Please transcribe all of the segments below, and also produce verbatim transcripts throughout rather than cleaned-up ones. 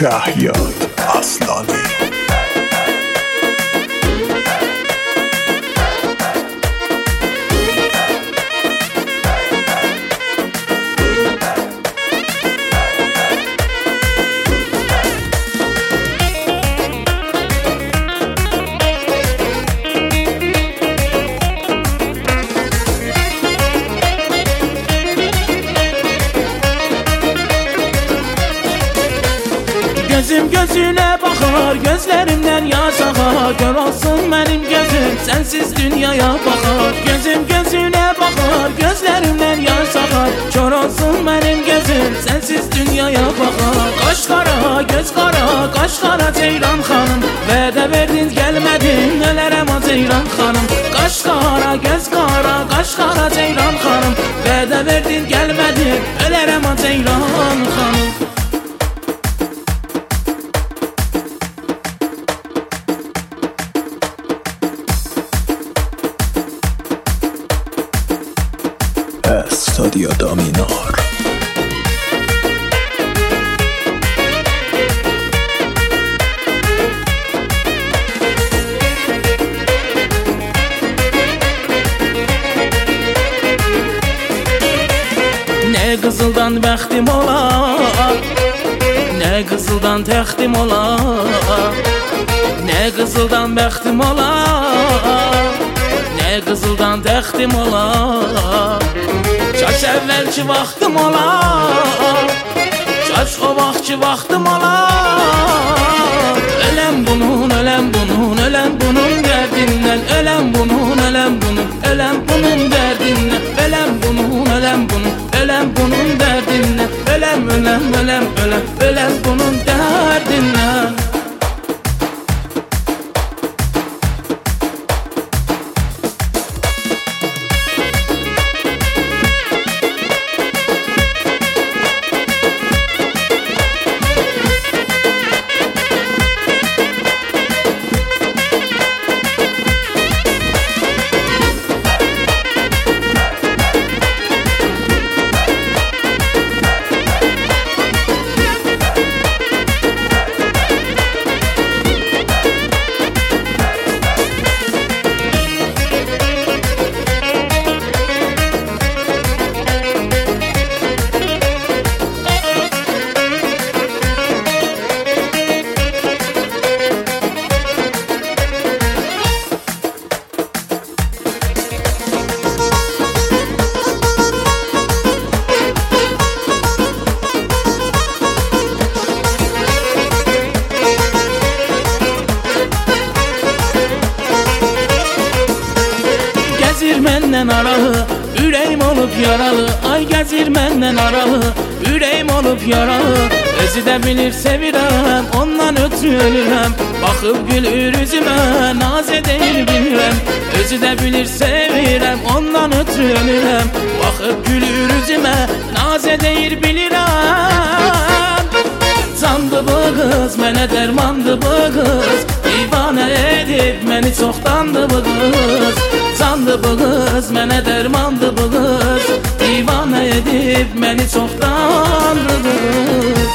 Şahyad Aslani. Gözüm gözüne bakar, gözlerimden yaş akar. Kör olsun benim gözüm, sensiz dünyaya bakar. Gözüm gözüne bakar, gözlerimden yaş akar. Kör olsun benim gözüm, sensiz dünyaya bakar. Kaş kara, göz kara, kaş kara Ceylan hanım. Vədə verdin gelmedin, ölərəm o Ceylan hanım. Kaş kara, göz kara, kaş kara Ceylan hanım. Vədə verdin gelmedin, ölərəm o Ceylan hanım. Estadio Dominor. Ne kızıldan bəxtim olar, ne kızıldan təxtim olar. Ne kızıldan bəxtim olar, ne kızıldan təxtim olar. Kaş əvvəlki vaxtım olar, kaş o vaxtki vaxtım olar. Öləm bunun, öləm bunun, öləm bunun dərdindən. Öləm bunun, öləm bunun, öləm bunun dərdindən. Öləm bunun, öləm bunun, öləm bunun dərdindən. Öləm, öləm, öləm, öləm, öləm bunun dərdindən. Gəzir məndən aralı, ürəyim olub yaralı. Ay gəzir məndən aralı, ürəyim olub yaralı. Özü də bilir sevirəm, ondan ötürü ölürəm. Baxıb gülür üzümə, naz edəyir bilirəm. Özü də bilir sevirəm, ondan ötürü ölürəm. Baxıb gülür üzümə, naz edəyir bilirəm. Candı bu qız, mənə dərmandı bu qız. Divanə edib məni çoxdandı bu qız. Candı bu qız, mənə dərmandı bu qız. Divanə edib məni çoxdandı bu qız.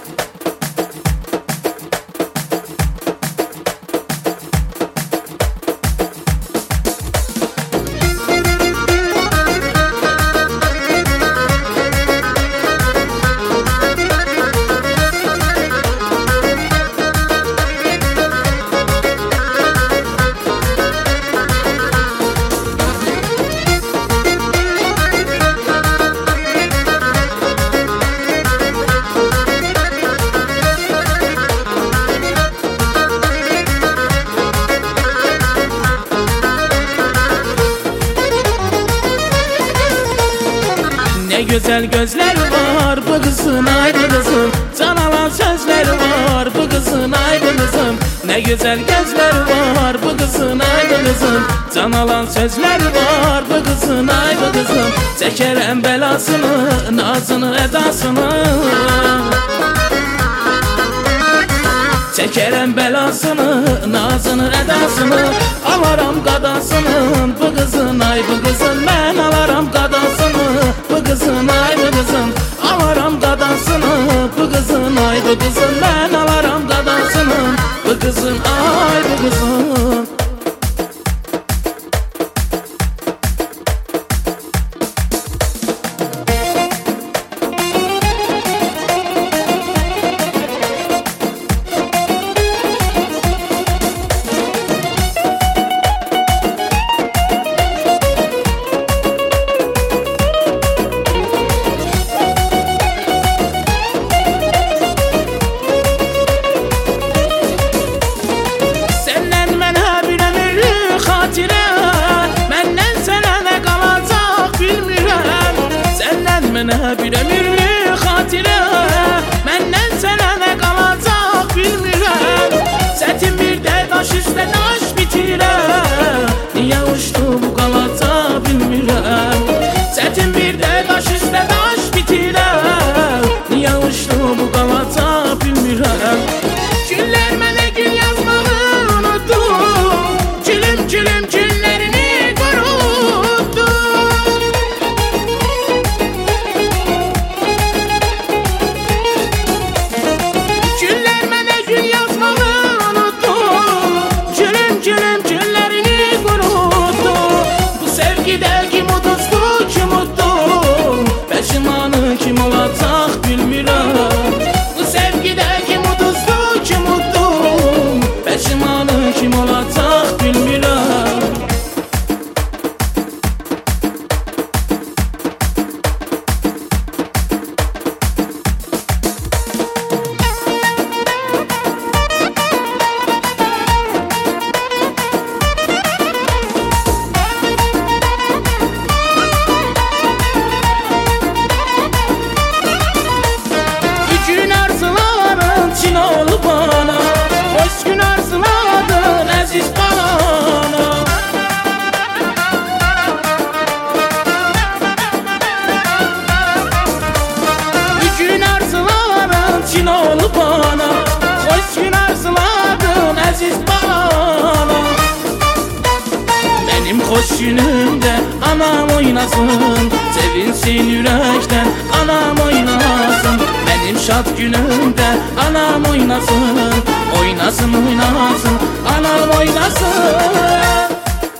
Ne güzel gözleri var bu kızın, ay bu kızın. Can alan sözleri var bu kızın, ay bu kızın. Ne güzel gözleri var bu kızın, ay bu kızın. Can alan sözleri var bu kızın, ay bu kızın. Çekerəm belasını, nazını, edasını. Çekerəm belasını, nazını, edasını. Alaram qadasını, bu kızın, ay bu kızın. Mən alaram qadasını, bu kızın, ay bu kızın. Alaram qadasını, bu kızın, ay bu kızın. Mən bu kızın, ay bu kızın. Mənə bir ömürlük xatirə, məndən sənə nə qalacaq bilmirəm. Çətin bir də daş üstə daş bitirəm, niyə uçdu bu qalacaq bilmirəm. Çətin bir də daş üstə daş bitirəm, niyə uçdu bu qalacaq bilmirəm. Günlər mənə gül yazmağı unutdu, gülüm gülüm günlərini qurutdu. Kim olacaq bilmirəm. Bu sevgidə kim uduzdu, kim uddu, peşimanı kim olacaq bilmirəm. Benim hoş günümde anam oynasın, sevinsin yürekten anam oynasın. Benim şad günümde anam oynasın, oynasın oynasın anam oynasın.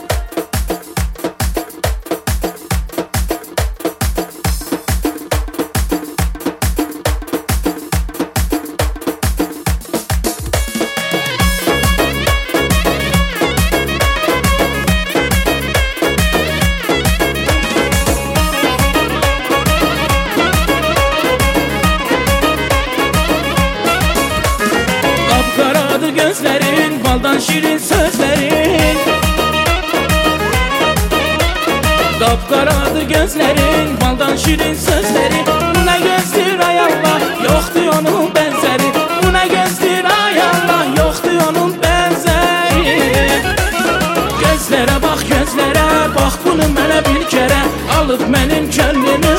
Kapkaradır gözlerin, baldan şirin sözlerin. Kapkaradır gözlerin, baldan şirin sözlerin. Bu ne gözdür ay Allah, yoktu onun benzeri. Bu ne gözdür ay Allah, yoktu onun benzeri. Gözlere bak gözlere, bak bunu mənə bir kere, alıp benim könlümü